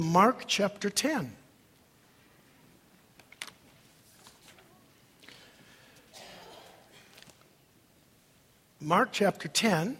Mark chapter 10. Mark chapter 10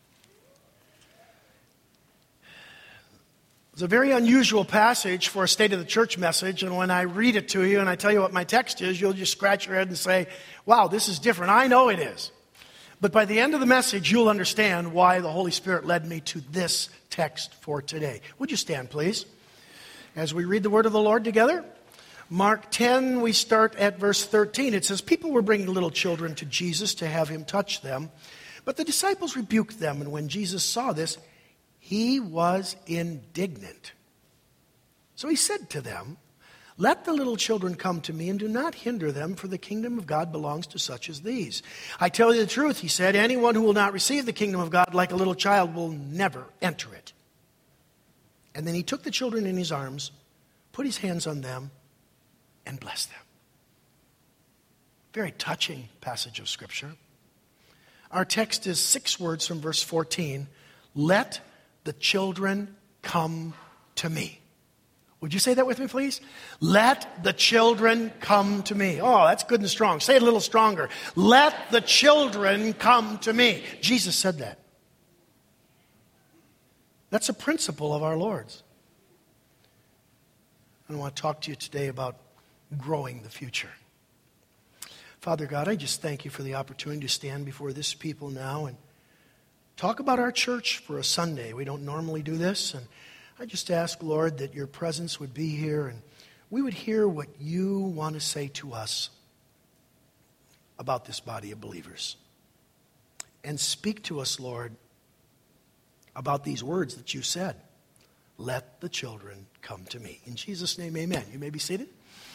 is a very unusual passage for a State of the Church message, and when I read it to you and I tell you what my text is, you'll just scratch your head and say, wow, this is different. I know it is. But by the end of the message, you'll understand why the Holy Spirit led me to this text for today. Would you stand, please, as we read the word of the Lord together? Mark 10, we start at verse 13. It says, people were bringing little children to Jesus to have him touch them, but the disciples rebuked them, and when Jesus saw this, he was indignant. So he said to them, let the little children come to me, and do not hinder them, for the kingdom of God belongs to such as these. I tell you the truth, he said, anyone who will not receive the kingdom of God like a little child will never enter it. And then he took the children in his arms, put his hands on them, and blessed them. Very touching passage of Scripture. Our text is 6 words from verse 14. Let the children come to me. Would you say that with me, please? Let the children come to me. Oh, that's good and strong. Say it a little stronger. Let the children come to me. Jesus said that. That's a principle of our Lord's. I want to talk to you today about growing the future. Father God, I just thank you for the opportunity to stand before this people now and talk about our church for a Sunday. We don't normally do this, and I just ask, Lord, that your presence would be here and we would hear what you want to say to us about this body of believers. And speak to us, Lord, about these words that you said. Let the children come to me. In Jesus' name, amen. You may be seated.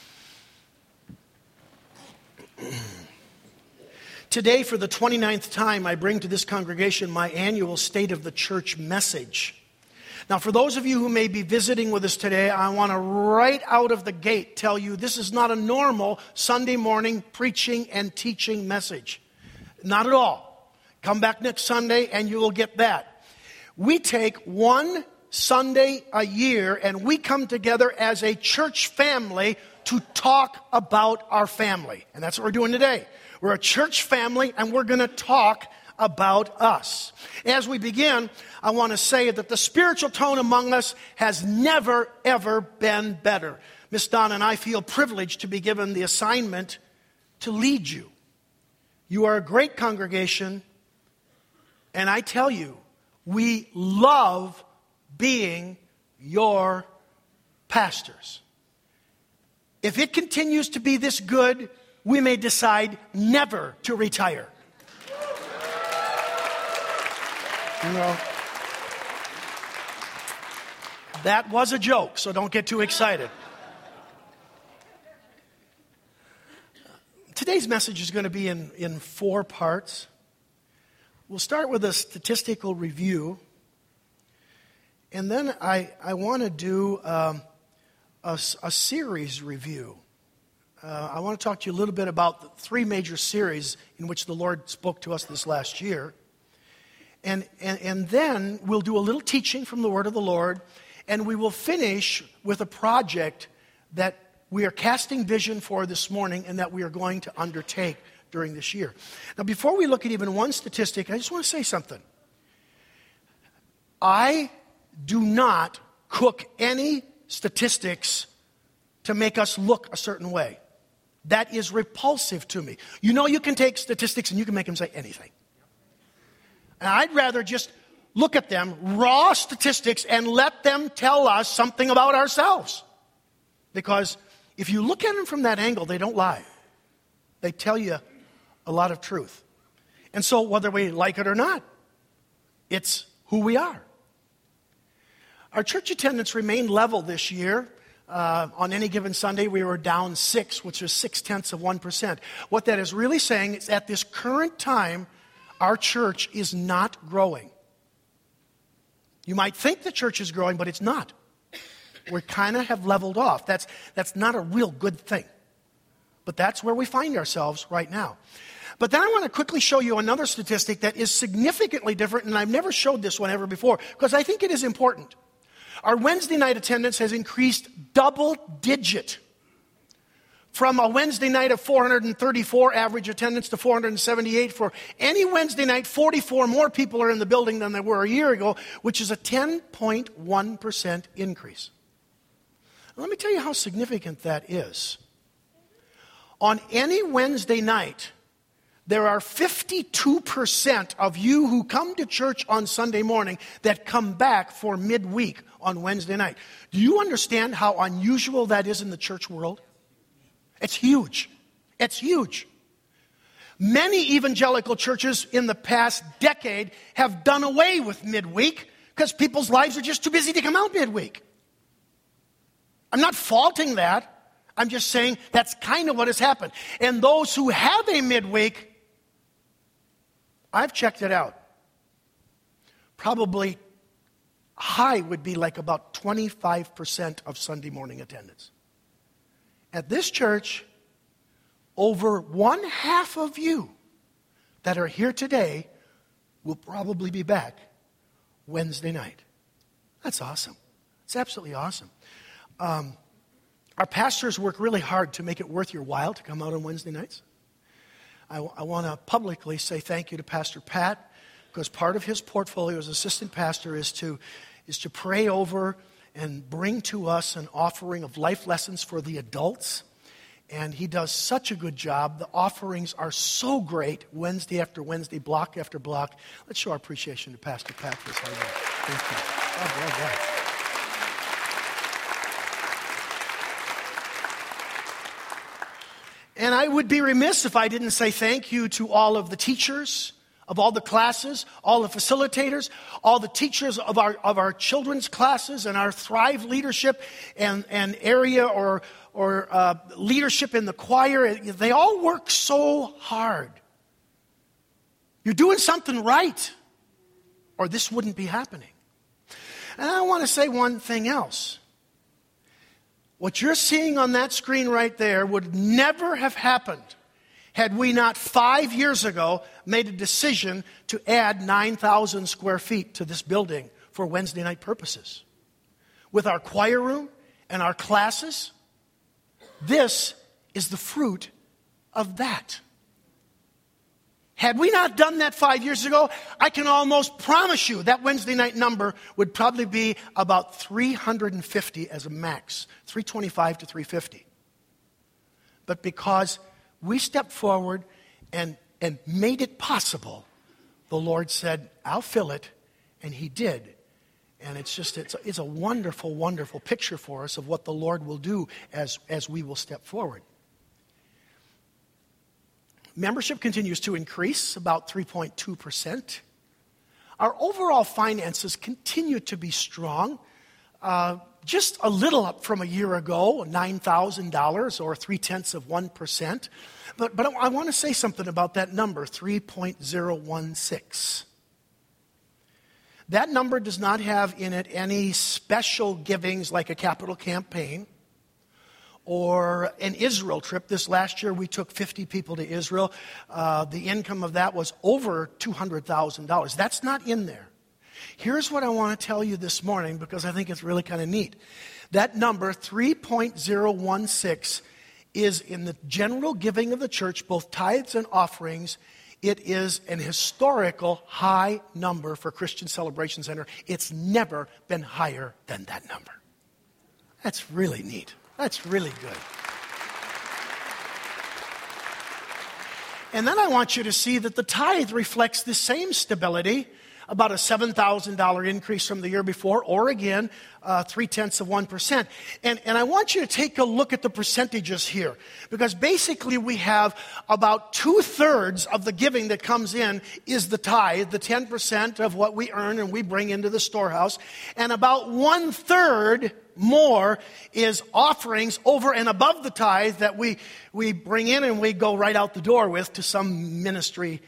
Today, for the 29th time, I bring to this congregation my annual State of the Church message. Now, for those of you who may be visiting with us today, I want to right out of the gate tell you this is not a normal Sunday morning preaching and teaching message. Not at all. Come back next Sunday and you will get that. We take one Sunday a year and we come together as a church family to talk about our family. And that's what we're doing today. We're a church family and we're going to talk about us. As we begin, I want to say that the spiritual tone among us has never, ever been better. Miss Donna and I feel privileged to be given the assignment to lead you. You are a great congregation, and I tell you, we love being your pastors. If it continues to be this good, we may decide never to retire. You know, that was a joke, so don't get too excited. Today's message is going to be in 4 parts. We'll start with a statistical review, and then I want to do a series review. I want to talk to you a little bit about the 3 major series in which the Lord spoke to us this last year. And then we'll do a little teaching from the Word of the Lord, and we will finish with a project that we are casting vision for this morning and that we are going to undertake during this year. Now, before we look at even one statistic, I just want to say something. I do not cook any statistics to make us look a certain way. That is repulsive to me. You know, you can take statistics and you can make them say anything. And I'd rather just look at them, raw statistics, and let them tell us something about ourselves. Because if you look at them from that angle, they don't lie. They tell you a lot of truth. And so whether we like it or not, it's who we are. Our church attendance remained level this year. On any given Sunday, we were down 6, which is 0.6%. What that is really saying is at this current time, our church is not growing. You might think the church is growing, but it's not. We kind of have leveled off. That's not a real good thing. But that's where we find ourselves right now. But then I want to quickly show you another statistic that is significantly different, and I've never showed this one ever before, because I think it is important. Our Wednesday night attendance has increased double digit. From a Wednesday night of 434 average attendance to 478 for any Wednesday night. 44 more people are in the building than there were a year ago, which is a 10.1% increase. Let me tell you how significant that is. On any Wednesday night, there are 52% of you who come to church on Sunday morning that come back for midweek on Wednesday night. Do you understand how unusual that is in the church world? It's huge. It's huge. Many evangelical churches in the past decade have done away with midweek because people's lives are just too busy to come out midweek. I'm not faulting that. I'm just saying that's kind of what has happened. And those who have a midweek, I've checked it out. Probably high would be like about 25% of Sunday morning attendance. At this church, over one half of you that are here today will probably be back Wednesday night. That's awesome. It's absolutely awesome. Our pastors work really hard to make it worth your while to come out on Wednesday nights. I want to publicly say thank you to Pastor Pat, because part of his portfolio as assistant pastor is to pray over and bring to us an offering of life lessons for the adults. And he does such a good job. The offerings are so great, Wednesday after Wednesday, block after block. Let's show our appreciation to Pastor Pat for his hard work. Thank you. And I would be remiss if I didn't say thank you to all of the teachers of all the classes, all the facilitators, all the teachers of our children's classes and our Thrive leadership and area or leadership in the choir. They all work so hard. You're doing something right, or this wouldn't be happening. And I want to say one thing else. What you're seeing on that screen right there would never have happened had we not 5 years ago made a decision to add 9,000 square feet to this building for Wednesday night purposes. With our choir room and our classes, this is the fruit of that. Had we not done that 5 years ago, I can almost promise you that Wednesday night number would probably be about 350 as a max, 325 to 350. But because we stepped forward and made it possible, the Lord said, I'll fill it, and He did. And it's a wonderful, wonderful picture for us of what the Lord will do as we will step forward. Membership continues to increase, about 3.2%. Our overall finances continue to be strong, just a little up from a year ago, $9,000 or 0.3%. But I want to say something about that number, 3.016. That number does not have in it any special givings like a capital campaign or an Israel trip. This last year we took 50 people to Israel. The income of that was over $200,000. That's not in there. Here's what I want to tell you this morning, because I think it's really kind of neat. That number, 3.016, is in the general giving of the church, both tithes and offerings. It is an historical high number for Christian Celebration Center. It's never been higher than that number. That's really neat. That's really good. And then I want you to see that the tithe reflects the same stability, about a $7,000 increase from the year before, or again, 0.3%. And I want you to take a look at the percentages here, because basically we have about 2/3 of the giving that comes in is the tithe, the 10% of what we earn and we bring into the storehouse, and about 1/3 more is offerings over and above the tithe that we bring in and we go right out the door with to some ministry.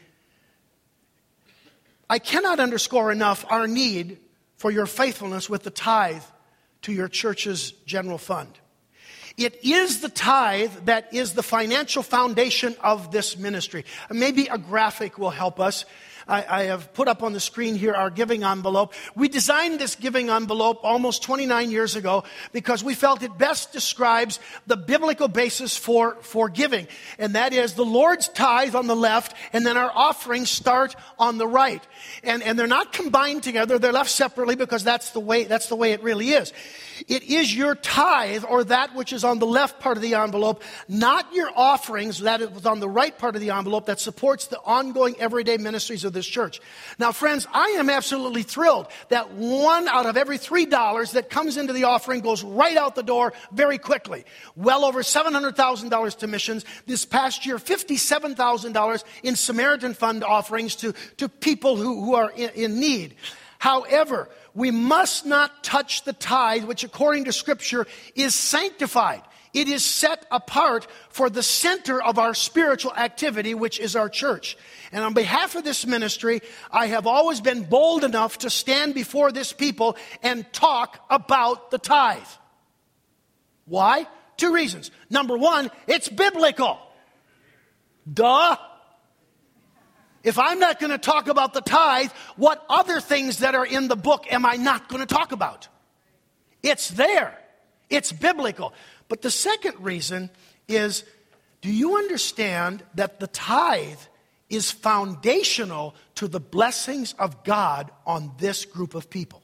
I cannot underscore enough our need for your faithfulness with the tithe to your church's general fund. It is the tithe that is the financial foundation of this ministry. Maybe a graphic will help us. I have put up on the screen here our giving envelope. We designed this giving envelope almost 29 years ago because we felt it best describes the biblical basis for giving. And that is the Lord's tithe on the left, and then our offerings start on the right. And they're not combined together, they're left separately because that's the way it really is. It is your tithe, or that which is on the left part of the envelope, not your offerings, that is on the right part of the envelope, that supports the ongoing everyday ministries of this church. Now, friends, I am absolutely thrilled that 1 out of every $3 that comes into the offering goes right out the door very quickly. Well over $700,000 to missions. This past year, $57,000 in Samaritan Fund offerings to people who are in need. However, we must not touch the tithe, which according to Scripture is sanctified. It is set apart for the center of our spiritual activity, which is our church. And on behalf of this ministry, I have always been bold enough to stand before this people and talk about the tithe. Why? 2 reasons. Number 1, it's biblical. Duh. If I'm not going to talk about the tithe, what other things that are in the book am I not going to talk about? It's there. It's biblical. But the second reason is, do you understand that the tithe is foundational to the blessings of God on this group of people?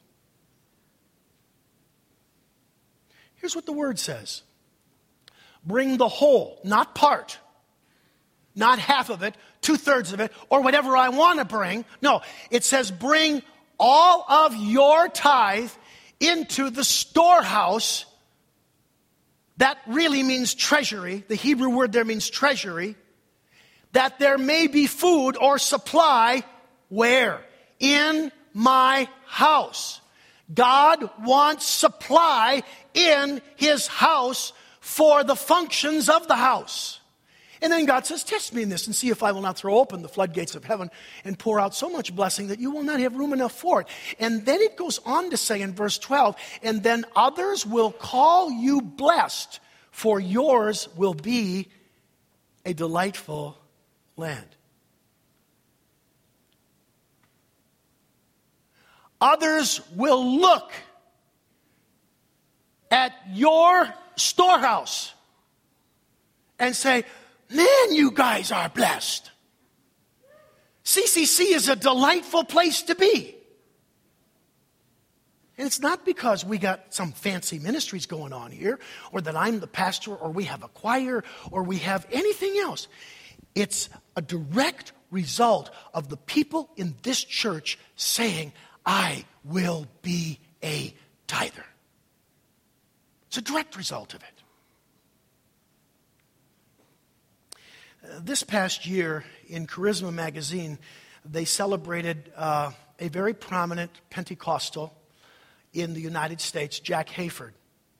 Here's what the word says. Bring the whole, not part. Not half of it, 2/3 of it, or whatever I want to bring. No, it says bring all of your tithe into the storehouse. That really means treasury. The Hebrew word there means treasury. That there may be food or supply. Where? In my house. God wants supply in His house for the functions of the house. And then God says, test me in this and see if I will not throw open the floodgates of heaven and pour out so much blessing that you will not have room enough for it. And then it goes on to say in verse 12, and then others will call you blessed, for yours will be a delightful land. Others will look at your storehouse and say, man, you guys are blessed. CCC is a delightful place to be. And it's not because we got some fancy ministries going on here, or that I'm the pastor, or we have a choir, or we have anything else. It's a direct result of the people in this church saying, I will be a tither. It's a direct result of it. This past year in Charisma magazine, they celebrated a very prominent Pentecostal in the United States, Jack Hayford.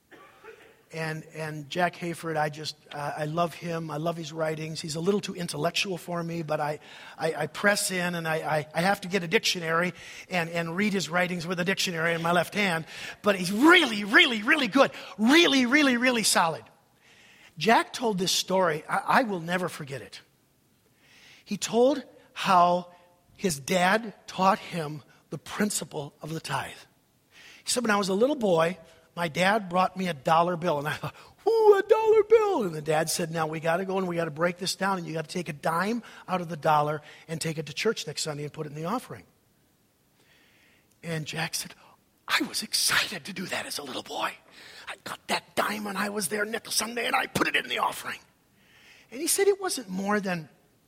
And Jack Hayford, I love him. I love his writings. He's a little too intellectual for me, but I press in and I have to get a dictionary and read his writings with a dictionary in my left hand. But he's really, really, really good. Really, really, really solid. Jack told this story. I will never forget it. He told how his dad taught him the principle of the tithe. He said, when I was a little boy, my dad brought me a $1 bill. And I thought, ooh, a $1 bill. And the dad said, now we got to go and we got to break this down. And you got to take a dime out of the dollar and take it to church next Sunday and put it in the offering. And Jack said, I was excited to do that as a little boy. I got that dime and I was there next Sunday and I put it in the offering. And he said it wasn't more than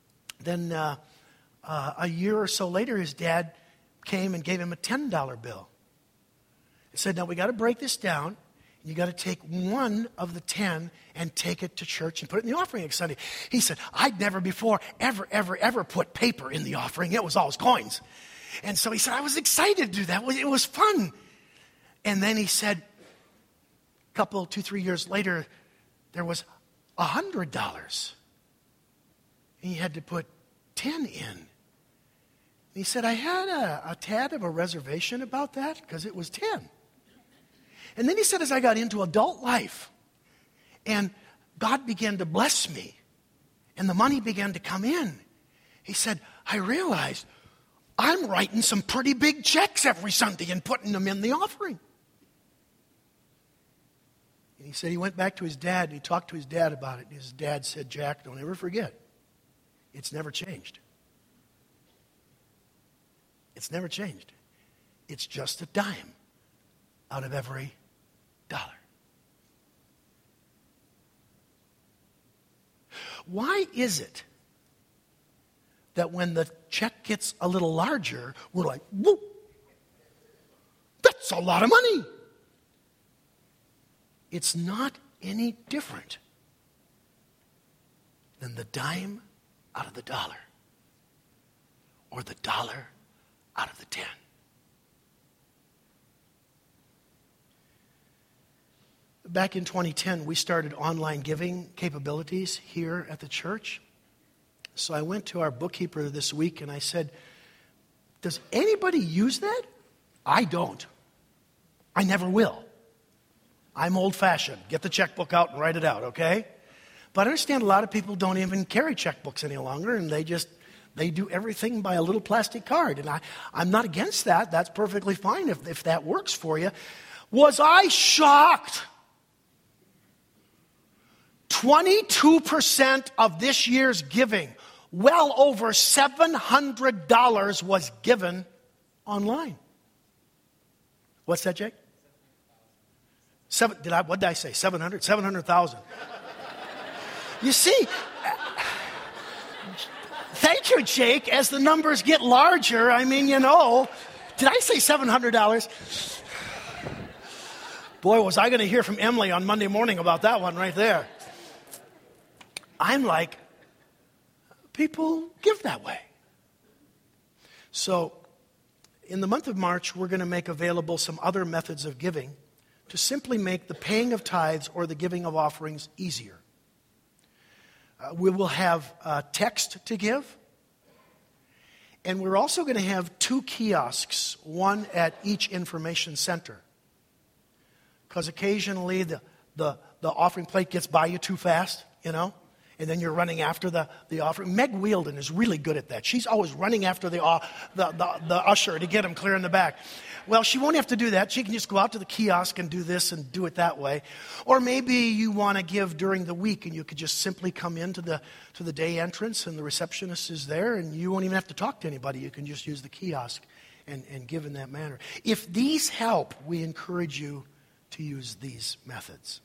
a year or so later, his dad came and gave him a $10 bill. He said, now we got to break this down. You got to take one of the 10 and take it to church and put it in the offering next Sunday. He said, I'd never before ever put paper in the offering. It was always coins. And so he said, I was excited to do that. It was fun. And then he said, 2-3 years later, there was $100. And he had to put 10 in. And he said, I had a tad of a reservation about that because it was 10. And then he said, as I got into adult life and God began to bless me and the money began to come in, he said, I realized I'm writing some pretty big checks every Sunday and putting them in the offering. And he said he went back to his dad and he talked to his dad about it. And his dad said, Jack, don't ever forget, it's never changed. It's never changed. It's just a dime out of every dollar. Why is it that when the check gets a little larger, we're like, whoa, that's a lot of money? It's not any different than the dime out of the dollar or the dollar out of the 10. Back in 2010, we started online giving capabilities here at the church. So I went to our bookkeeper this week and I said, does anybody use that? I don't. I never will. I'm old-fashioned. Get the checkbook out and write it out, okay? But I understand a lot of people don't even carry checkbooks any longer, and they do everything by a little plastic card. And I'm not against that. That's perfectly fine if that works for you. Was I shocked? 22% of this year's giving, well over $700 was given online. What's that, Jake? What did I say? 700? 700,000. You see, thank you, Jake. As the numbers get larger, I mean, did I say $700? Boy, was I going to hear from Emily on Monday morning about that one right there. I'm like, people give that way. So, in the month of March, we're going to make available some other methods of giving to simply make the paying of tithes or the giving of offerings easier. We will have text to give. And we're also going to have 2 kiosks, one at each information center. Because occasionally the offering plate gets by you too fast, and then you're running after the offering. Meg Wielden is really good at that. She's always running after the usher to get him clear in the back. Well, she won't have to do that. She can just go out to the kiosk and do this and do it that way. Or maybe you want to give during the week and you could just simply come into the day entrance and the receptionist is there and you won't even have to talk to anybody. You can just use the kiosk and give in that manner. If these help, we encourage you to use these methods.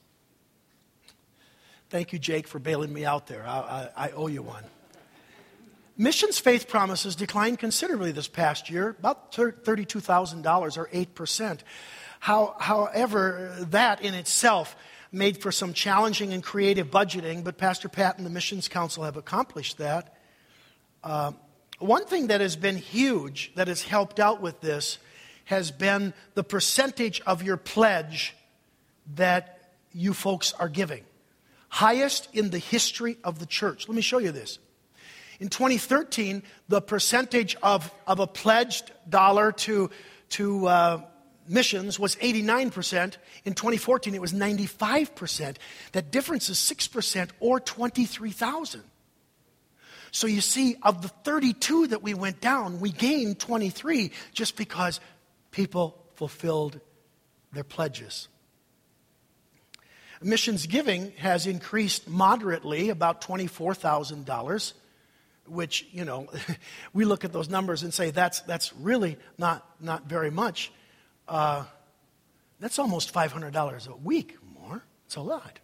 Thank you, Jake, for bailing me out there. I owe you one. Missions Faith Promises declined considerably this past year, about $32,000 or 8%. However, that in itself made for some challenging and creative budgeting, but Pastor Pat and the Missions Council have accomplished that. One thing that has been huge that has helped out with this has been the percentage of your pledge that you folks are giving. Highest in the history of the church. Let me show you this. In 2013, the percentage of a pledged dollar to missions was 89%. In 2014, it was 95%. That difference is 6% or 23,000. So you see, of the 32 that we went down, we gained 23 just because people fulfilled their pledges. Missions giving has increased moderately, about $24,000, which, we look at those numbers and say that's really not very much. That's almost $500 a week more. It's a lot.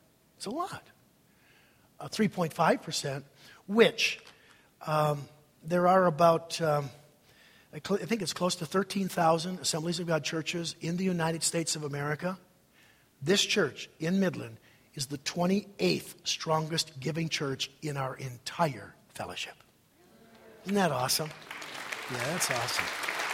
3.5%, which there are about, I think it's close to 13,000 Assemblies of God churches in the United States of America. This church in Midland is the 28th strongest giving church in our entire fellowship. Isn't that awesome? Yeah, that's awesome.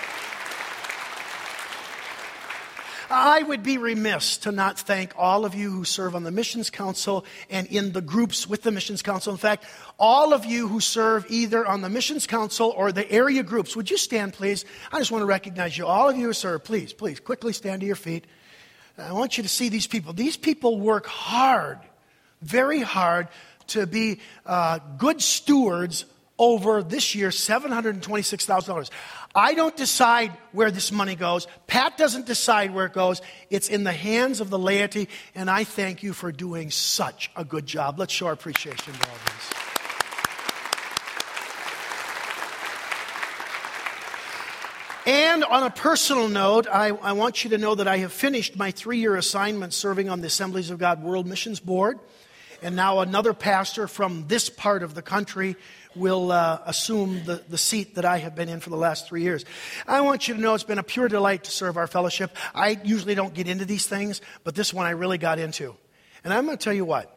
I would be remiss to not thank all of you who serve on the Missions Council and in the groups with the Missions Council. In fact, all of you who serve either on the Missions Council or the area groups. Would you stand, please? I just want to recognize you. All of you who serve, please, quickly stand to your feet. I want you to see these people. These people work hard, very hard, to be good stewards over this year $726,000. I don't decide where this money goes. Pat doesn't decide where it goes. It's in the hands of the laity, and I thank you for doing such a good job. Let's show our appreciation to all this. And on a personal note, I want you to know that I have finished my 3-year assignment serving on the Assemblies of God World Missions Board. And now another pastor from this part of the country will assume the seat that I have been in for the last 3 years. I want you to know it's been a pure delight to serve our fellowship. I usually don't get into these things, but this one I really got into. And I'm going to tell you what.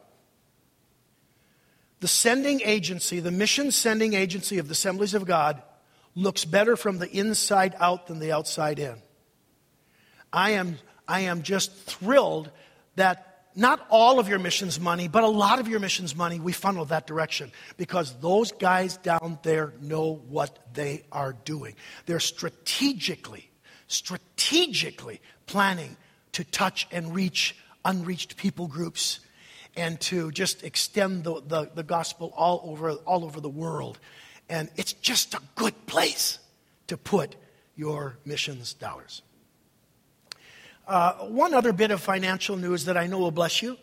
The sending agency, the mission sending agency of the Assemblies of God looks better from the inside out than the outside in. I am just thrilled that not all of your missions money, but a lot of your missions money, we funnel that direction because those guys down there know what they are doing. They're strategically planning to touch and reach unreached people groups and to just extend the gospel all over the world. And it's just a good place to put your missions dollars. One other bit of financial news that I know will bless you.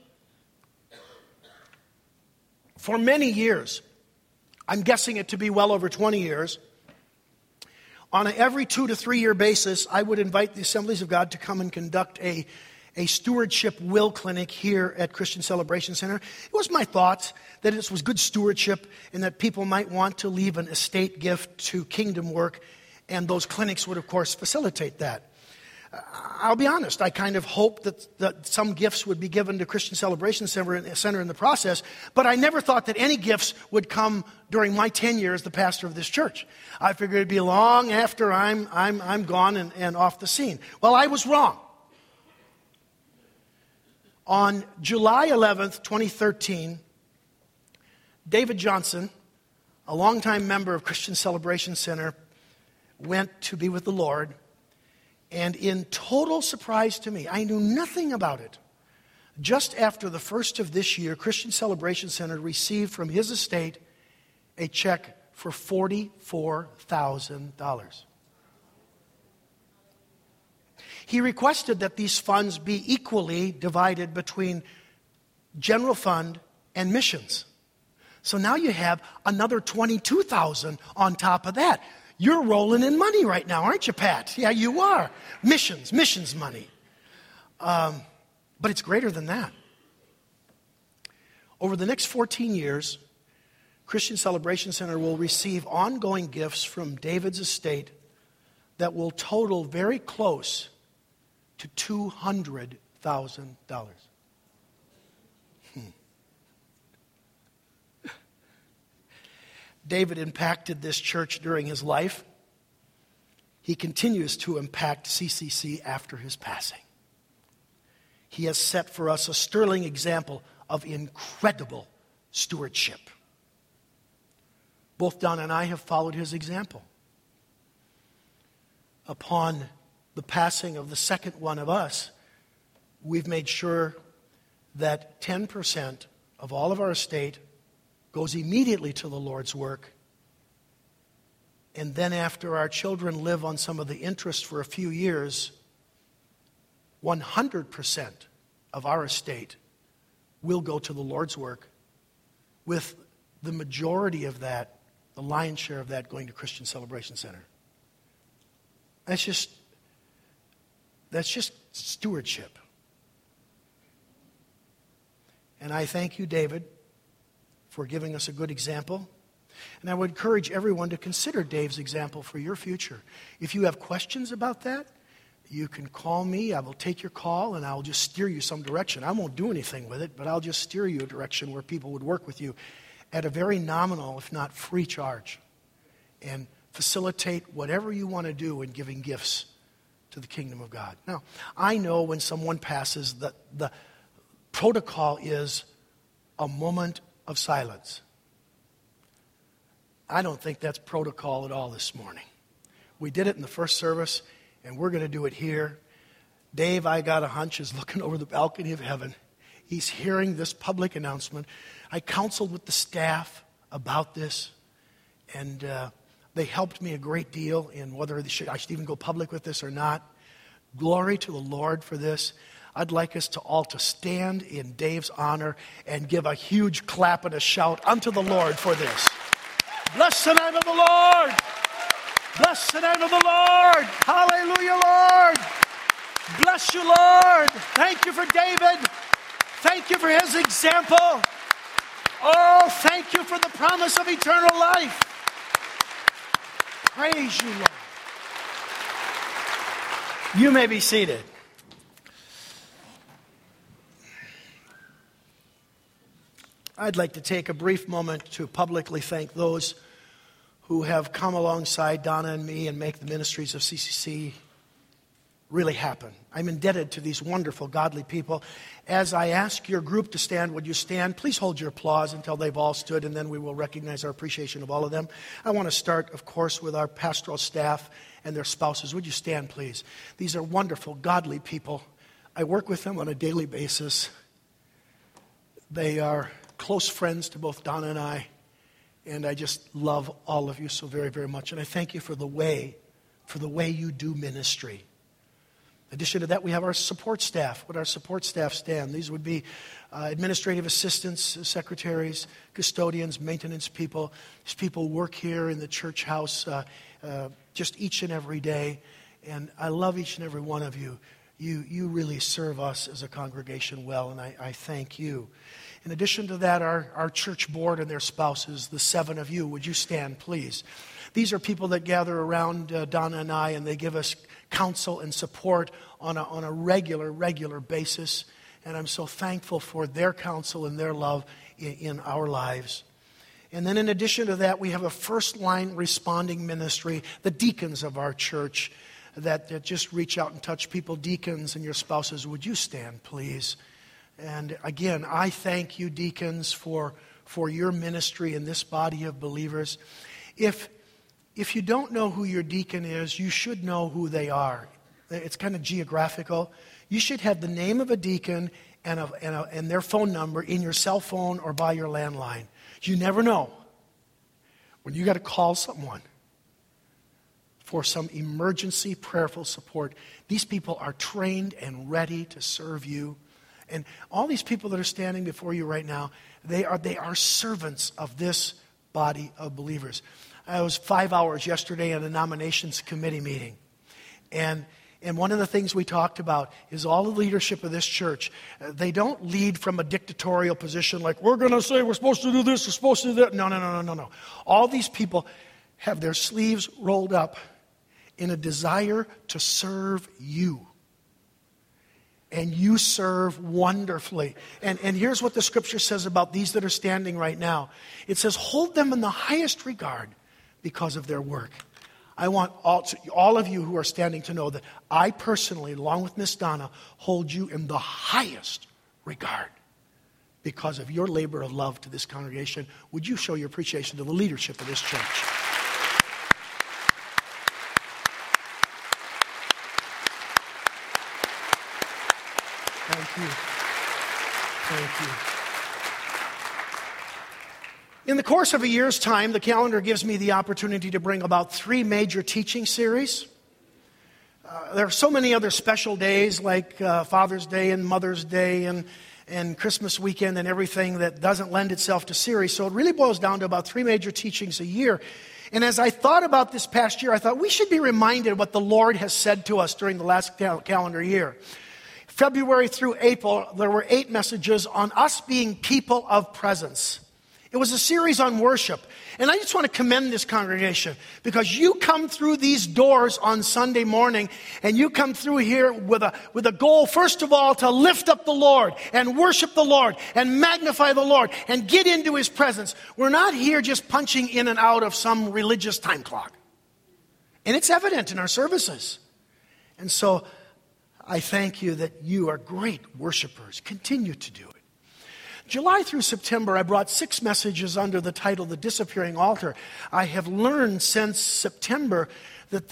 For many years, I'm guessing it to be well over 20 years, on an every 2 to 3 year basis, I would invite the Assemblies of God to come and conduct a stewardship will clinic here at Christian Celebration Center. It was my thought that this was good stewardship and that people might want to leave an estate gift to kingdom work, and those clinics would, of course, facilitate that. I'll be honest, I kind of hoped that some gifts would be given to Christian Celebration Center in the process, but I never thought that any gifts would come during my tenure as the pastor of this church. I figured it'd be long after I'm gone and off the scene. Well, I was wrong. On July 11th, 2013, David Johnson, a longtime member of Christian Celebration Center, went to be with the Lord. And in total surprise to me, I knew nothing about it. Just after the first of this year, Christian Celebration Center received from his estate a check for $44,000. He requested that these funds be equally divided between general fund and missions. So now you have another $22,000 on top of that. You're rolling in money right now, aren't you, Pat? Yeah, you are. Missions money. But it's greater than that. Over the next 14 years, Christian Celebration Center will receive ongoing gifts from David's estate that will total very close to $200,000. David impacted this church during his life. He continues to impact CCC after his passing. He has set for us a sterling example of incredible stewardship. Both Don and I have followed his example. Upon the passing of the second one of us, we've made sure that 10% of all of our estate goes immediately to the Lord's work. And then after our children live on some of the interest for a few years, 100% of our estate will go to the Lord's work, with the majority of that, the lion's share of that, going to Christian Celebration Center. That's just stewardship. And I thank you, David, for giving us a good example. And I would encourage everyone to consider Dave's example for your future. If you have questions about that, you can call me. I will take your call and I'll just steer you some direction. I won't do anything with it, but I'll just steer you a direction where people would work with you at a very nominal, if not free charge, and facilitate whatever you want to do in giving gifts to the kingdom of God. Now, I know when someone passes, the protocol is a moment of silence. I don't think that's protocol at all this morning. We did it in the first service, and we're going to do it here. Dave, I got a hunch, is looking over the balcony of heaven. He's hearing this public announcement. I counseled with the staff about this, And they helped me a great deal in whether I should even go public with this or not. Glory to the Lord for this. I'd like us to all to stand in Dave's honor and give a huge clap and a shout unto the Lord for this. Bless the name of the Lord. Bless the name of the Lord. Hallelujah, Lord. Bless you, Lord. Thank you for David. Thank you for his example. Oh, thank you for the promise of eternal life. Praise you, Lord. You may be seated. I'd like to take a brief moment to publicly thank those who have come alongside Donna and me and make the ministries of CCC really happen. I'm indebted to these wonderful, godly people. As I ask your group to stand, would you stand? Please hold your applause until they've all stood, and then we will recognize our appreciation of all of them. I want to start, of course, with our pastoral staff and their spouses. Would you stand, please? These are wonderful, godly people. I work with them on a daily basis. They are close friends to both Donna and I, and I just love all of you so very, very much. And I thank you for the way you do ministry. In addition to that, we have our support staff. Would our support staff stand? These would be administrative assistants, secretaries, custodians, maintenance people. These people work here in the church house just each and every day. And I love each and every one of you. You really serve us as a congregation well, and I thank you. In addition to that, our church board and their spouses, the 7 of you, would you stand, please? These are people that gather around Donna and I, and they give us counsel and support on a regular basis. And I'm so thankful for their counsel and their love in our lives. And then in addition to that, we have a first-line responding ministry, the deacons of our church, that just reach out and touch people. Deacons and your spouses, would you stand, please? And again, I thank you, deacons, for your ministry in this body of believers. If you don't know who your deacon is, you should know who they are. It's kind of geographical. You should have the name of a deacon and their phone number in your cell phone or by your landline. You never know when you got to call someone for some emergency prayerful support. These people are trained and ready to serve you. And all these people that are standing before you right now, they are servants of this body of believers. I was 5 hours yesterday in a nominations committee meeting. And one of the things we talked about is all the leadership of this church, they don't lead from a dictatorial position like, we're going to say we're supposed to do this, we're supposed to do that. No. All these people have their sleeves rolled up in a desire to serve you. And you serve wonderfully. And here's what the scripture says about these that are standing right now. It says, hold them in the highest regard because of their work. I want all of you who are standing to know that I personally, along with Miss Donna, hold you in the highest regard because of your labor of love to this congregation. Would you show your appreciation to the leadership of this church? Thank you. In the course of a year's time, the calendar gives me the opportunity to bring about 3 major teaching series. There are so many other special days like Father's Day and Mother's Day and Christmas weekend and everything that doesn't lend itself to series. So it really boils down to about 3 major teachings a year. And as I thought about this past year, I thought we should be reminded what the Lord has said to us during the last calendar year. February through April, there were 8 messages on us being people of presence. It was a series on worship. And I just want to commend this congregation because you come through these doors on Sunday morning and you come through here with a goal, first of all, to lift up the Lord and worship the Lord and magnify the Lord and get into His presence. We're not here just punching in and out of some religious time clock. And it's evident in our services. And so I thank you that you are great worshipers. Continue to do it. July through September, I brought 6 messages under the title, The Disappearing Altar. I have learned since September that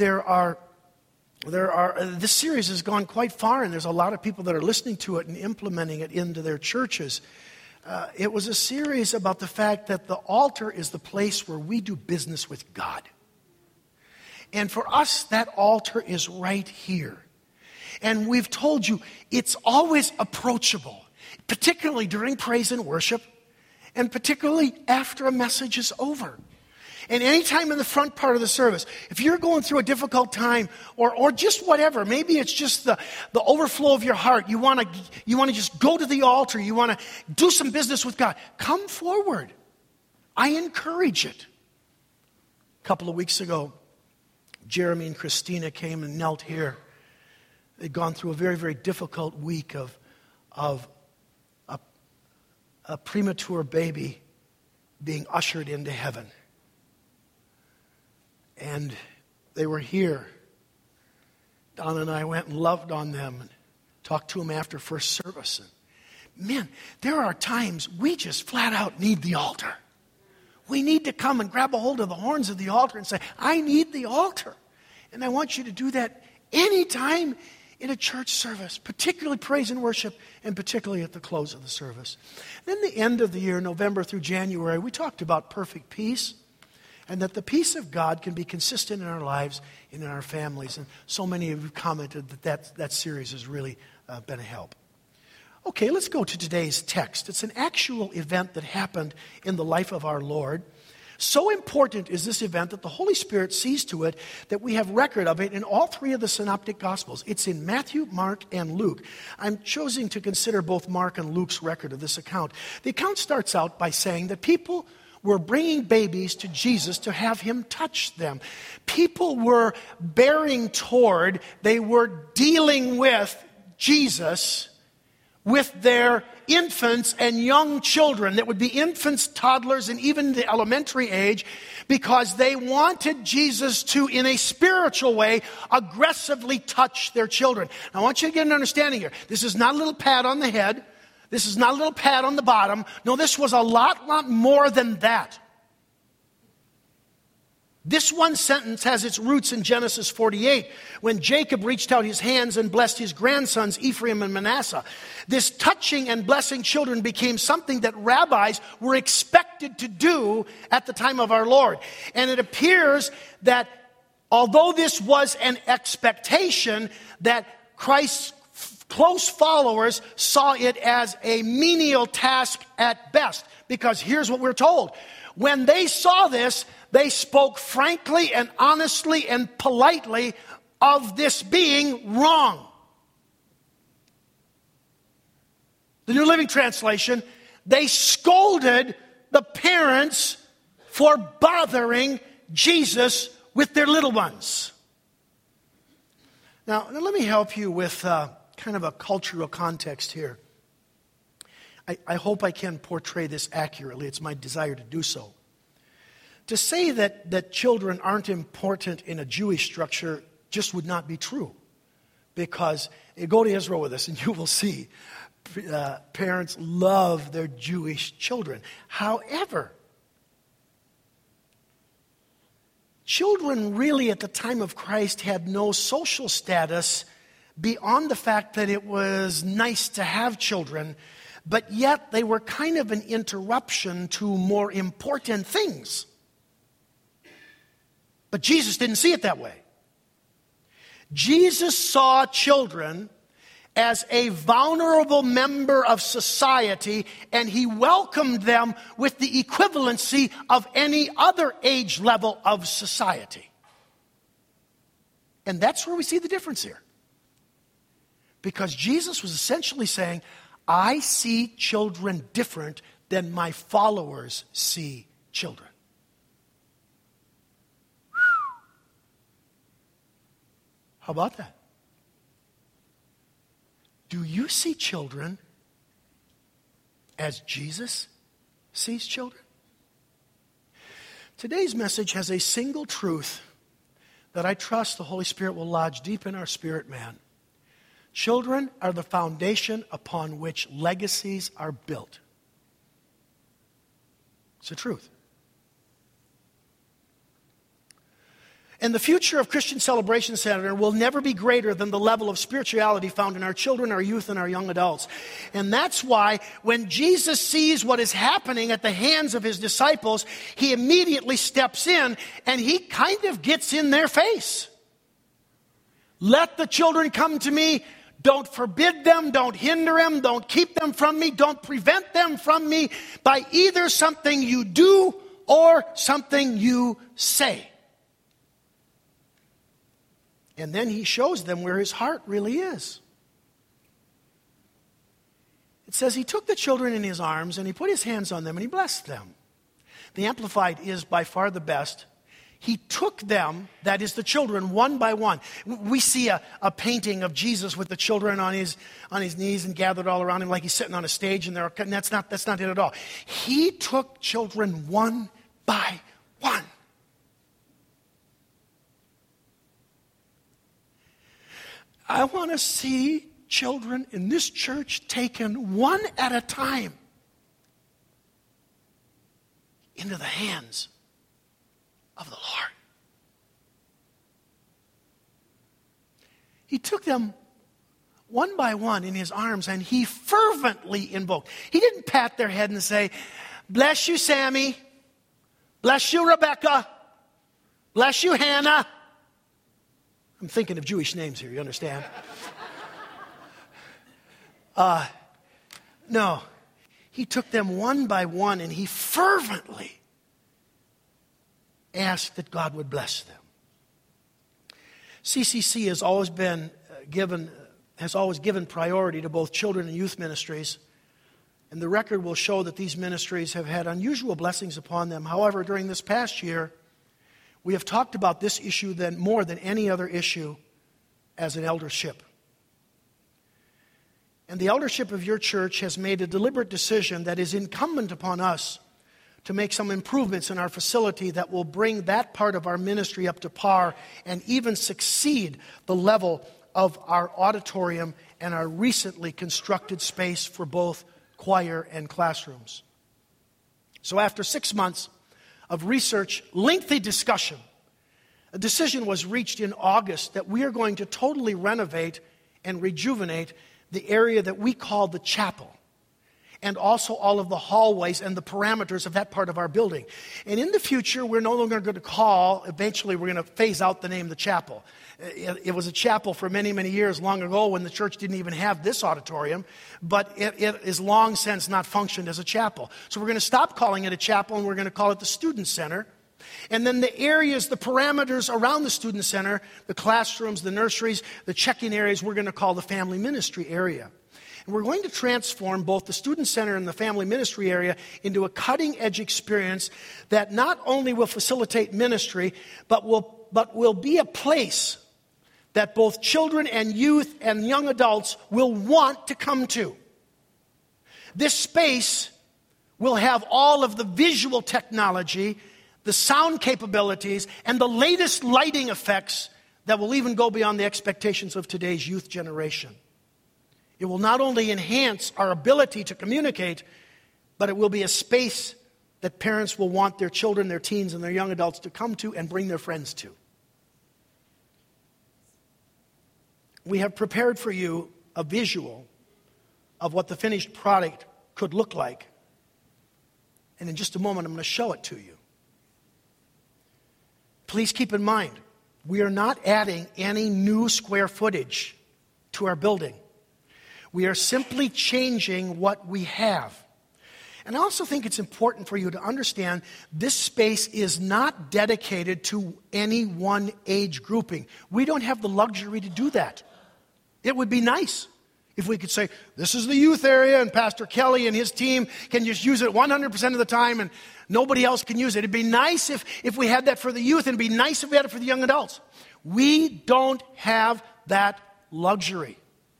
this series has gone quite far, and there's a lot of people that are listening to it and implementing it into their churches. it was a series about the fact that the altar is the place where we do business with God. And for us, that altar is right here. And we've told you it's always approachable, particularly during praise and worship, and particularly after a message is over. And anytime in the front part of the service, if you're going through a difficult time or just whatever, maybe it's just the overflow of your heart, you want to just go to the altar, you want to do some business with God, come forward. I encourage it. A couple of weeks ago, Jeremy and Christina came and knelt here. They'd gone through a very, very difficult week of a premature baby being ushered into heaven. And they were here. Donna and I went and loved on them and talked to them after first service. And man, there are times we just flat out need the altar. We need to come and grab a hold of the horns of the altar and say, I need the altar. And I want you to do that anytime in a church service, particularly praise and worship, and particularly at the close of the service. Then the end of the year, November through January, we talked about perfect peace, and that the peace of God can be consistent in our lives and in our families. And so many of you commented that series has really been a help. Okay, let's go to today's text. It's an actual event that happened in the life of our Lord. So important is this event that the Holy Spirit sees to it that we have record of it in all three of the synoptic Gospels. It's in Matthew, Mark, and Luke. I'm choosing to consider both Mark and Luke's record of this account. The account starts out by saying that people were bringing babies to Jesus to have him touch them. People were bearing toward, they were dealing with Jesus with their infants and young children that would be infants, toddlers, and even the elementary age, because they wanted Jesus to, in a spiritual way, aggressively touch their children. Now, I want you to get an understanding here. This is not a little pat on the head. This is not a little pat on the bottom. No, this was a lot more than that. This one sentence has its roots in Genesis 48, when Jacob reached out his hands and blessed his grandsons, Ephraim and Manasseh. This touching and blessing children became something that rabbis were expected to do at the time of our Lord. And it appears that although this was an expectation, that Christ's close followers saw it as a menial task at best. Because here's what we're told. When they saw this, they spoke frankly and honestly and politely of this being wrong. The New Living Translation, they scolded the parents for bothering Jesus with their little ones. Now let me help you with kind of a cultural context here. I hope I can portray this accurately. It's my desire to do so. To say that children aren't important in a Jewish structure just would not be true. Because you go to Israel with us and you will see parents love their Jewish children. However, children really at the time of Christ had no social status beyond the fact that it was nice to have children, but yet they were kind of an interruption to more important things. But Jesus didn't see it that way. Jesus saw children as a vulnerable member of society, and he welcomed them with the equivalency of any other age level of society. And that's where we see the difference here. Because Jesus was essentially saying, I see children different than my followers see children. How about that? Do you see children as Jesus sees children? Today's message has a single truth that I trust the Holy Spirit will lodge deep in our spirit man. Children are the foundation upon which legacies are built. It's the truth. And the future of Christian Celebration Center will never be greater than the level of spirituality found in our children, our youth, and our young adults. And that's why when Jesus sees what is happening at the hands of his disciples, he immediately steps in and he kind of gets in their face. Let the children come to me. Don't forbid them. Don't hinder them. Don't keep them from me. Don't prevent them from me by either something you do or something you say. And then he shows them where his heart really is. It says he took the children in his arms and he put his hands on them and he blessed them. The Amplified is by far the best. He took them, that is the children, one by one. We see a painting of Jesus with the children on his knees and gathered all around him like he's sitting on a stage, and that's not it at all. He took children one by one. I want to see children in this church taken one at a time into the hands of the Lord. He took them one by one in his arms and he fervently invoked. He didn't pat their head and say, "Bless you, Sammy. Bless you, Rebecca. Bless you, Hannah." I'm thinking of Jewish names here, you understand? No. He took them one by one and he fervently asked that God would bless them. CCC has always given priority to both children and youth ministries. And the record will show that these ministries have had unusual blessings upon them. However, during this past year, we have talked about this issue more than any other issue as an eldership. And the eldership of your church has made a deliberate decision that is incumbent upon us to make some improvements in our facility that will bring that part of our ministry up to par and even succeed the level of our auditorium and our recently constructed space for both choir and classrooms. So after 6 months of research, lengthy discussion, a decision was reached in August that we are going to totally renovate and rejuvenate the area that we call the chapel, and also all of the hallways and the parameters of that part of our building. And in the future, we're no longer going to eventually we're going to phase out the name the chapel. It was a chapel for many, many years long ago when the church didn't even have this auditorium, but it is long since not functioned as a chapel. So we're going to stop calling it a chapel and we're going to call it the Student Center. And then the areas, the parameters around the Student Center, the classrooms, the nurseries, the check-in areas, we're going to call the Family Ministry area. And we're going to transform both the Student Center and the Family Ministry area into a cutting-edge experience that not only will facilitate ministry, but will be a place that both children and youth and young adults will want to come to. This space will have all of the visual technology, the sound capabilities, and the latest lighting effects that will even go beyond the expectations of today's youth generation. It will not only enhance our ability to communicate, but it will be a space that parents will want their children, their teens, and their young adults to come to and bring their friends to. We have prepared for you a visual of what the finished product could look like. And in just a moment, I'm going to show it to you. Please keep in mind, we are not adding any new square footage to our building. We are simply changing what we have. And I also think it's important for you to understand this space is not dedicated to any one age grouping. We don't have the luxury to do that. It would be nice if we could say, this is the youth area and Pastor Kelly and his team can just use it 100% of the time and nobody else can use it. It'd be nice if we had that for the youth, and it'd be nice if we had it for the young adults. We don't have that luxury.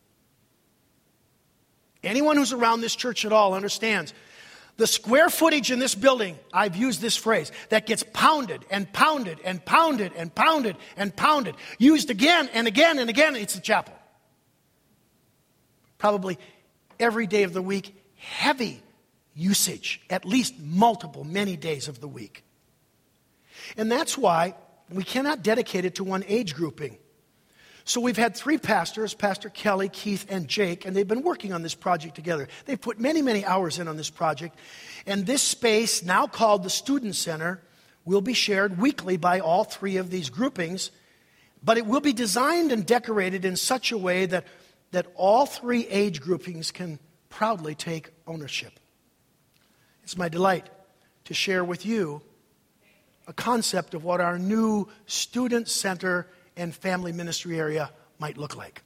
Anyone who's around this church at all understands the square footage in this building, I've used this phrase, that gets pounded and pounded and pounded and pounded and pounded, used again and again and again, it's the chapel. Probably every day of the week, heavy usage, at least many days of the week. And that's why we cannot dedicate it to one age grouping. So we've had 3 pastors, Pastor Kelly, Keith, and Jake, and they've been working on this project together. They've put many, many hours in on this project. And this space, now called the Student Center, will be shared weekly by all 3 of these groupings. But it will be designed and decorated in such a way that all 3 age groupings can proudly take ownership. It's my delight to share with you a concept of what our new Student Center and family ministry area might look like.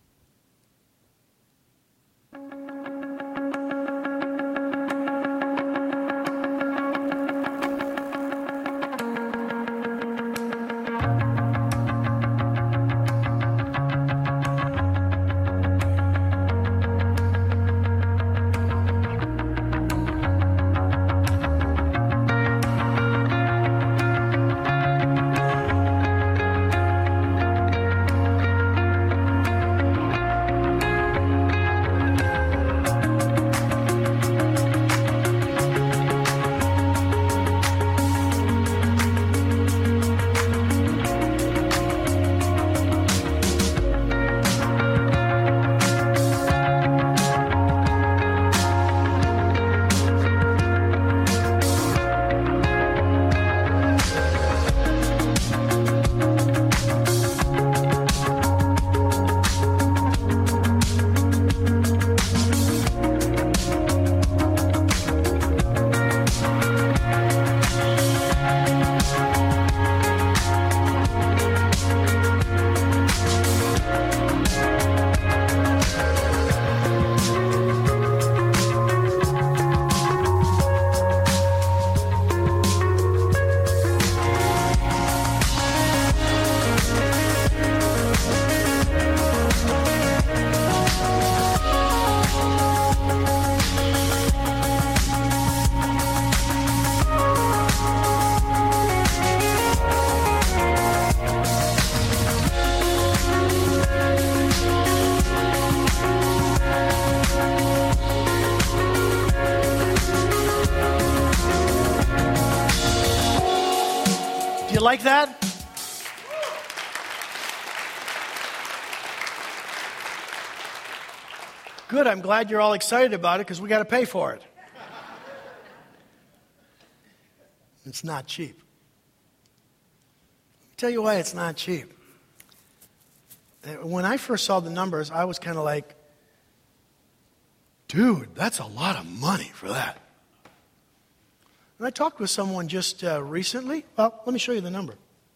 Like that? Good, I'm glad you're all excited about it because we got to pay for it. It's not cheap. I'll tell you why it's not cheap. When I first saw the numbers, I was kind of like, dude, that's a lot of money for that. And I talked with someone just recently. Well, let me show you the number.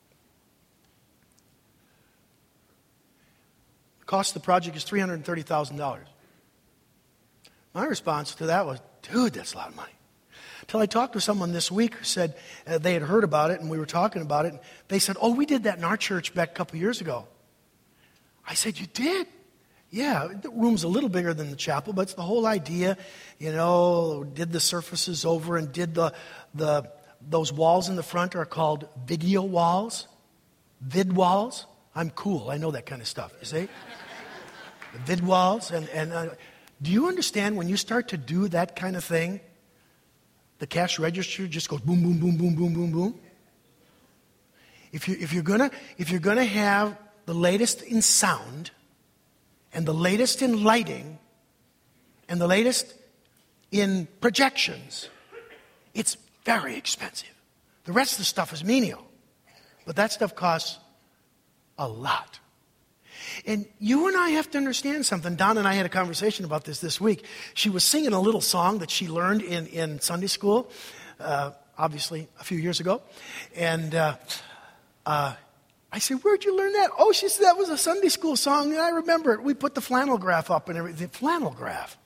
The cost of the project is $330,000. My response to that was, dude, that's a lot of money. Until I talked with someone this week who said they had heard about it and we were talking about it. And they said, oh, we did that in our church back a couple years ago. I said, you did? Yeah, the room's a little bigger than the chapel, but it's the whole idea, did the surfaces over and did those walls in the front are called video walls, vid walls. I'm cool, I know that kind of stuff, you see? The vid walls, and do you understand when you start to do that kind of thing, the cash register just goes boom, boom, boom, boom, boom, boom, boom? If you're gonna have the latest in sound, and the latest in lighting, and the latest in projections, it's very expensive. The rest of the stuff is menial. But that stuff costs a lot. And you and I have to understand something. Donna and I had a conversation about this week. She was singing a little song that she learned in Sunday school, obviously a few years ago. And I said, where'd you learn that? Oh, she said, that was a Sunday school song, and I remember it. We put the flannel graph up and everything. Flannel graph.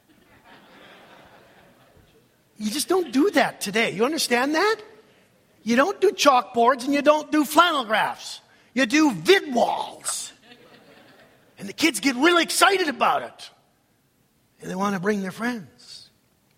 You just don't do that today. You understand that? You don't do chalkboards and you don't do flannel graphs. You do vid walls. And the kids get really excited about it. And they want to bring their friends.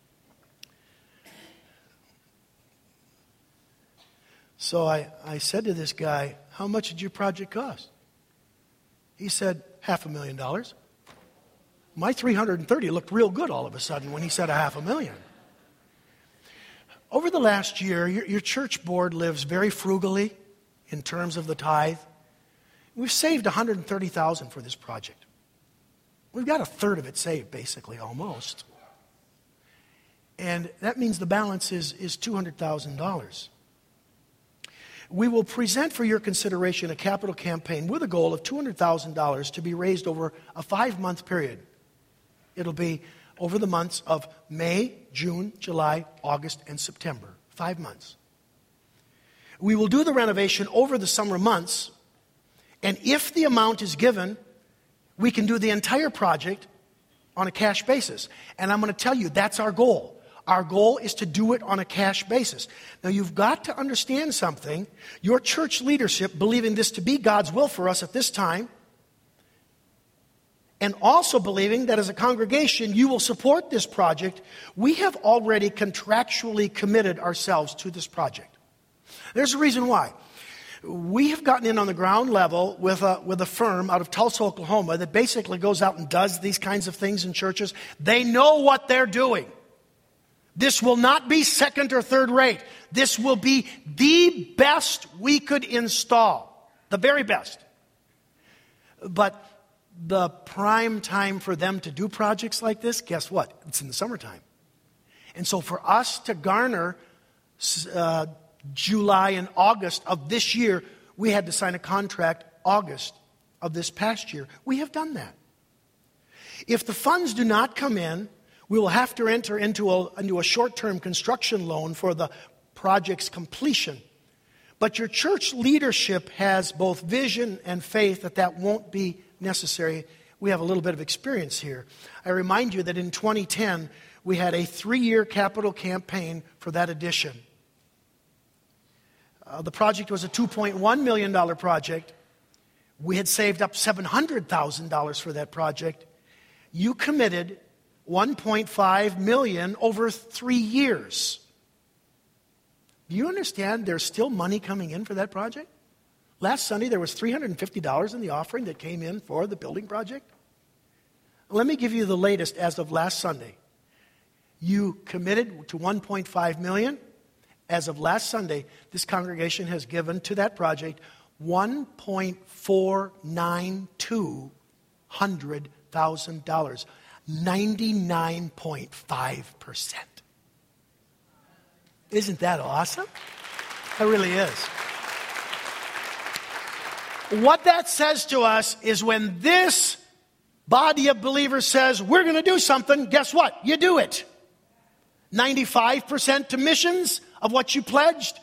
So I said to this guy, how much did your project cost? He said, $500,000. My 330 looked real good all of a sudden when he said $500,000. Over the last year, your church board lives very frugally. in terms of the tithe. We've saved $130,000 for this project. We've got a third of it saved, basically, almost. And that means the balance is $200,000. We will present for your consideration a capital campaign with a goal of $200,000 to be raised over a 5-month period. It'll be over the months of May, June, July, August, and September. 5 months. We will do the renovation over the summer months, and if the amount is given, we can do the entire project on a cash basis. And I'm going to tell you, that's our goal. Our goal is to do it on a cash basis. Now, you've got to understand something. Your church leadership, believing this to be God's will for us at this time, and also believing that as a congregation you will support this project, we have already contractually committed ourselves to this project. There's a reason why. We have gotten in on the ground level with a firm out of Tulsa, Oklahoma, that basically goes out and does these kinds of things in churches. They know what they're doing. This will not be second or third rate. This will be the best we could install. The very best. But the prime time for them to do projects like this, guess what? It's in the summertime. And so for us to garner July and August of this year, we had to sign a contract August of this past year. We have done that. If the funds do not come in, we will have to enter into a short-term construction loan for the project's completion. But your church leadership has both vision and faith that that won't be necessary. We have a little bit of experience here. I remind you that in 2010, we had a 3-year capital campaign for that addition. The project was a $2.1 million project. We had saved up $700,000 for that project. You committed $1.5 million over 3 years. Do you understand there's still money coming in for that project? Last Sunday, there was $350 in the offering that came in for the building project. Let me give you the latest as of last Sunday. You committed to $1.5 million. As of last Sunday, this congregation has given to that project $1.492 $100,000. 99.5%. Isn't that awesome? It really is. What that says to us is when this body of believers says, we're going to do something, guess what? You do it. 95% to missions of what you pledged,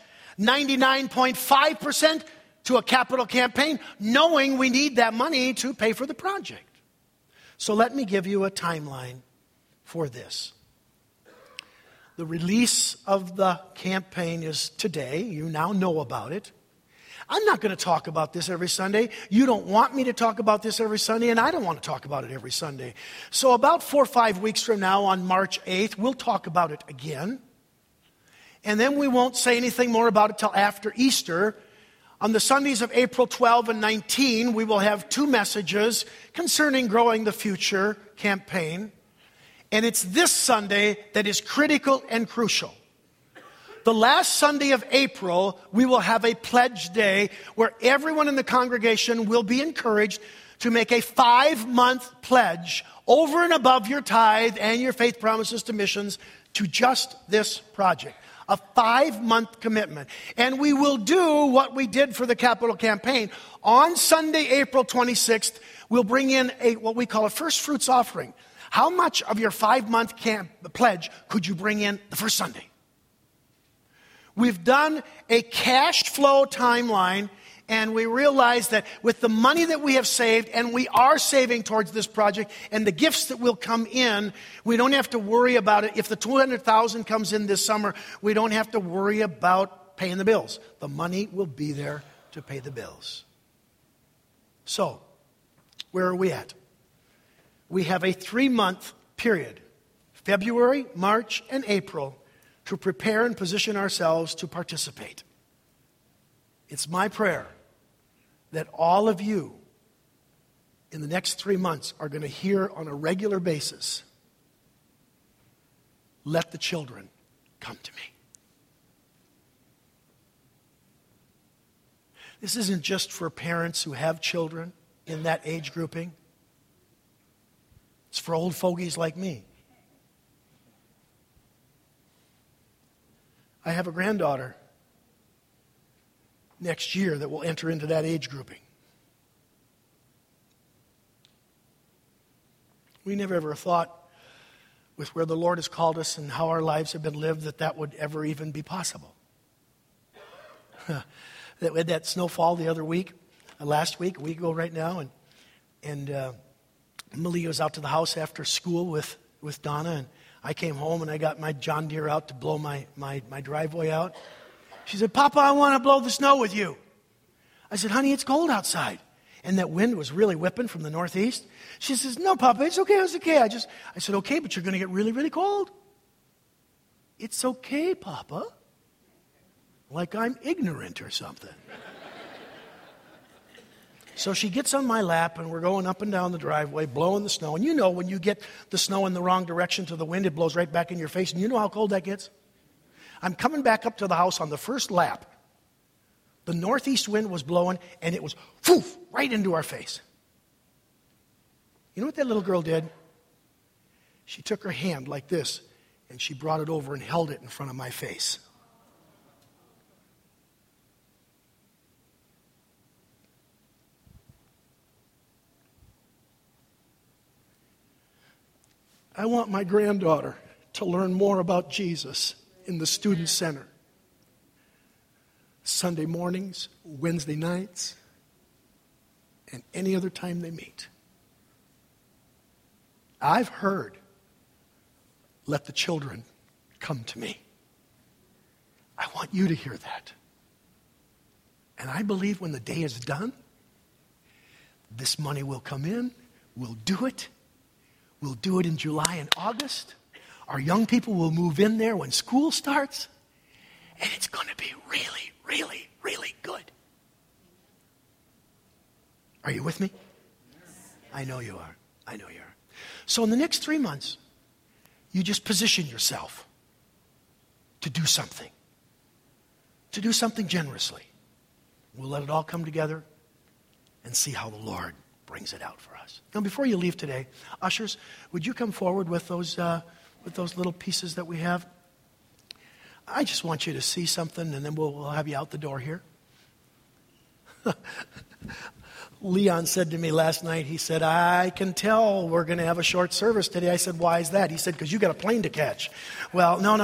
99.5% to a capital campaign, knowing we need that money to pay for the project. So let me give you a timeline for this. The release of the campaign is today. You now know about it. I'm not going to talk about this every Sunday. You don't want me to talk about this every Sunday, and I don't want to talk about it every Sunday. So about 4 or 5 weeks from now, on March 8th, we'll talk about it again. And then we won't say anything more about it till after Easter. On the Sundays of April 12 and 19, we will have 2 messages concerning Growing the Future campaign. And it's this Sunday that is critical and crucial. The last Sunday of April, we will have a pledge day where everyone in the congregation will be encouraged to make a 5-month pledge over and above your tithe and your faith promises to missions to just this project. A 5-month commitment. And we will do what we did for the capital campaign. On Sunday, April 26th, we'll bring in what we call a first fruits offering. How much of your 5-month pledge could you bring in the first Sunday? We've done a cash flow timeline, and we realize that with the money that we have saved, and we are saving towards this project, and the gifts that will come in, we don't have to worry about it. If the $200,000 comes in this summer, we don't have to worry about paying the bills. The money will be there to pay the bills. So, where are we at? We have a 3-month period, February, March, and April, to prepare and position ourselves to participate. It's my prayer that all of you in the next 3 months are going to hear on a regular basis, let the children come to me. This isn't just for parents who have children in that age grouping. It's for old fogies like me. I have a granddaughter next year that will enter into that age grouping. We never ever thought, with where the Lord has called us and how our lives have been lived, that would ever even be possible. We had that snowfall the other week, last week, a week ago right now, and Malia was out to the house after school with Donna, and I came home and I got my John Deere out to blow my driveway out. She said, "Papa, I want to blow the snow with you." I said, "Honey, it's cold outside." And that wind was really whipping from the northeast. She says, "No, Papa, it's okay, it's okay." I said, "Okay, but you're going to get really, really cold." "It's okay, Papa." Like I'm ignorant or something. So she gets on my lap, and we're going up and down the driveway, blowing the snow. And you know when you get the snow in the wrong direction to the wind, it blows right back in your face. And you know how cold that gets? I'm coming back up to the house on the first lap. The northeast wind was blowing, and it was poof, right into our face. You know what that little girl did? She took her hand like this, and she brought it over and held it in front of my face. I want my granddaughter to learn more about Jesus in the student center. Sunday mornings, Wednesday nights, and any other time they meet. I've heard, "Let the children come to me." I want you to hear that. And I believe when the day is done, this money will come in. We'll do it. We'll do it in July and August. Our young people will move in there when school starts. And it's going to be really, really, really good. Are you with me? I know you are. I know you are. So in the next 3 months, you just position yourself to do something. To do something generously. We'll let it all come together and see how the Lord brings it out for us. Now, before you leave today, ushers, would you come forward with those little pieces that we have? I just want you to see something, and then we'll have you out the door here. Leon said to me last night, he said, "I can tell we're going to have a short service today." I said, "Why is that?" He said, "Because you got a plane to catch." Well, no.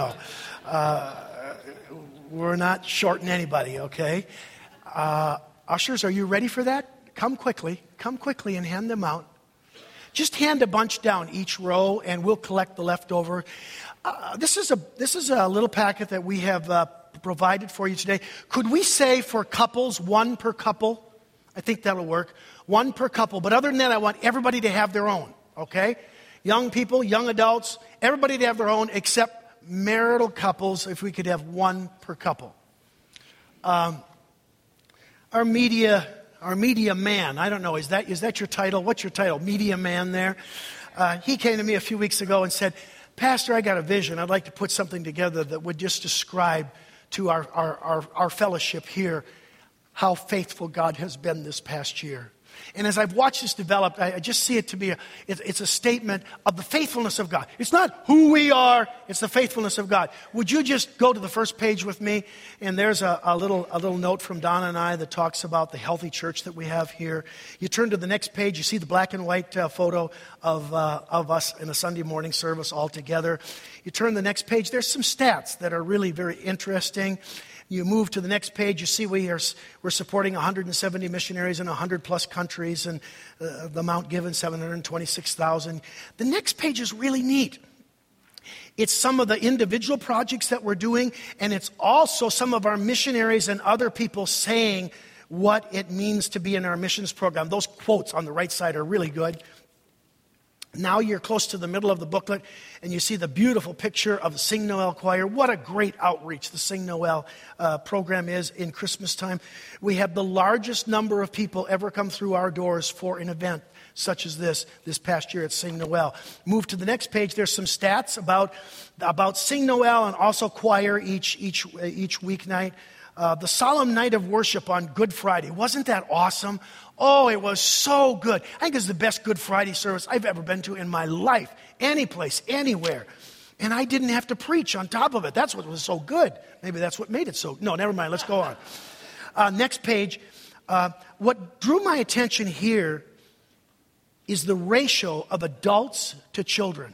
We're not shorting anybody, okay? Ushers, are you ready for that? Come quickly and hand them out. Just hand a bunch down each row, and we'll collect the leftover. This is a little packet that we have provided for you today. Could we say for couples, 1 per couple? I think that'll work. 1 per couple. But other than that, I want everybody to have their own, okay? Young people, young adults, everybody to have their own except marital couples, if we could have 1 per couple. Our media man, I don't know, is that your title? What's your title? Media man there. He came to me a few weeks ago and said, "Pastor, I got a vision. I'd like to put something together that would just describe to our fellowship here how faithful God has been this past year." And as I've watched this develop, I just see it to be it's a statement of the faithfulness of God. It's not who we are, it's the faithfulness of God. Would you just go to the first page with me? And there's a little note from Donna and I that talks about the healthy church that we have here. You turn to the next page, you see the black and white photo of us in a Sunday morning service all together. You turn to the next page, there's some stats that are really very interesting. You move to the next page, you see we're supporting 170 missionaries in 100 plus countries, and the amount given, 726,000. The next page is really neat. It's some of the individual projects that we're doing, and it's also some of our missionaries and other people saying what it means to be in our missions program. Those quotes on the right side are really good. Now you're close to the middle of the booklet, and you see the beautiful picture of the Sing Noel Choir. What a great outreach the Sing Noel program is in Christmas time. We have the largest number of people ever come through our doors for an event such as this past year at Sing Noel. Move to the next page. There's some stats about Sing Noel and also choir each weeknight. the solemn night of worship on Good Friday. Wasn't that awesome? Oh, it was so good. I think it's the best Good Friday service I've ever been to in my life. Any place, anywhere. And I didn't have to preach on top of it. That's what was so good. Maybe that's what made it so. No, never mind. Let's go on. Next page. What drew my attention here is the ratio of adults to children.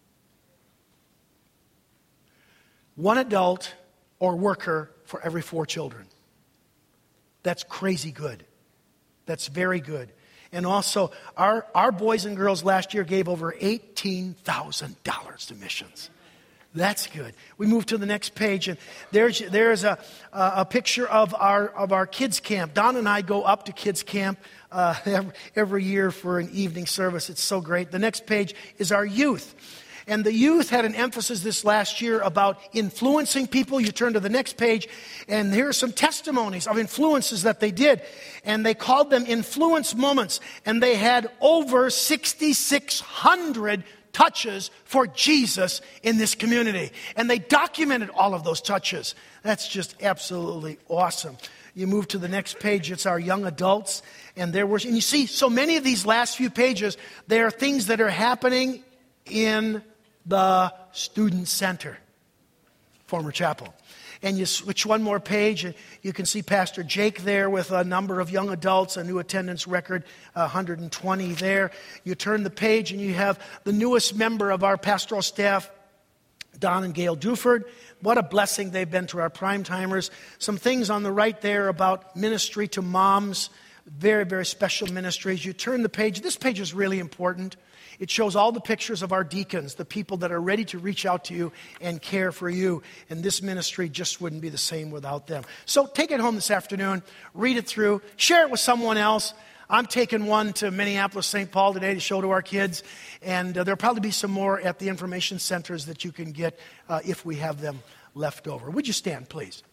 One adult or worker for every 4 children. That's crazy good. That's very good. And also, our boys and girls last year gave over $18,000 to missions. That's good. We move to the next page, and there's a picture of our kids camp. Don and I go up to kids camp every year for an evening service. It's so great. The next page is our youth. And the youth had an emphasis this last year about influencing people. You turn to the next page, and here are some testimonies of influences that they did. And they called them influence moments. And they had over 6,600 touches for Jesus in this community. And they documented all of those touches. That's just absolutely awesome. You move to the next page, it's our young adults. And you see, so many of these last few pages, there are things that are happening in the student center, former chapel. And you switch one more page, and you can see Pastor Jake there with a number of young adults, a new attendance record, 120 there. You turn the page, and you have the newest member of our pastoral staff, Don and Gail Duford. What a blessing they've been to our prime timers. Some things on the right there about ministry to moms, very, very special ministries. You turn the page. This page is really important. It shows all the pictures of our deacons, the people that are ready to reach out to you and care for you. And this ministry just wouldn't be the same without them. So take it home this afternoon, read it through, share it with someone else. I'm taking one to Minneapolis, St. Paul today to show to our kids. And there'll probably be some more at the information centers that you can get if we have them left over. Would you stand, please?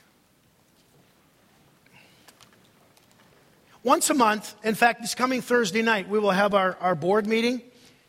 Once a month, in fact, this coming Thursday night, we will have our board meeting.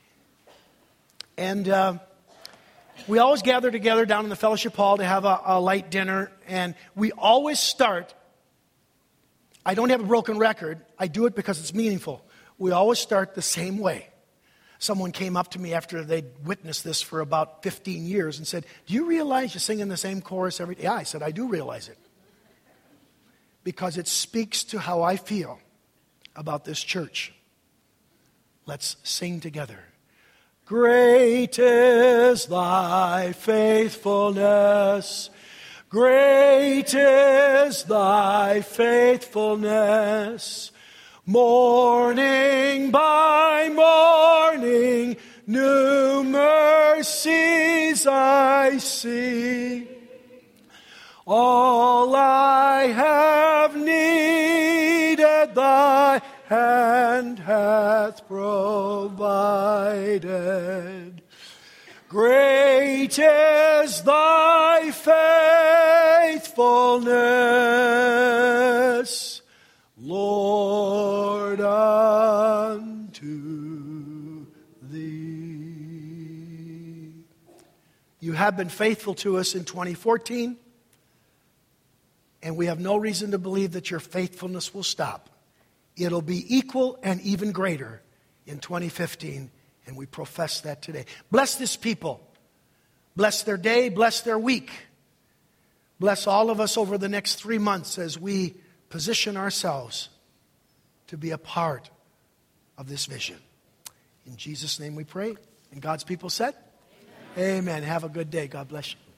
And we always gather together down in the fellowship hall to have a light dinner. And we always start, I don't have a broken record. I do it because it's meaningful. We always start the same way. Someone came up to me after they'd witnessed this for about 15 years and said, "Do you realize you're singing the same chorus every day?" Yeah, I said, "I do realize it. Because it speaks to how I feel about this church." Let's sing together. Great is thy faithfulness. Great is thy faithfulness. Morning by morning, new mercies I see. All I have needed, thy hand hath provided. Great is thy faithfulness, Lord, unto thee. You have been faithful to us in 2014. And we have no reason to believe that your faithfulness will stop. It'll be equal and even greater in 2015, and we profess that today. Bless this people. Bless their day. Bless their week. Bless all of us over the next 3 months as we position ourselves to be a part of this vision. In Jesus' name we pray. And God's people said, Amen. Have a good day. God bless you.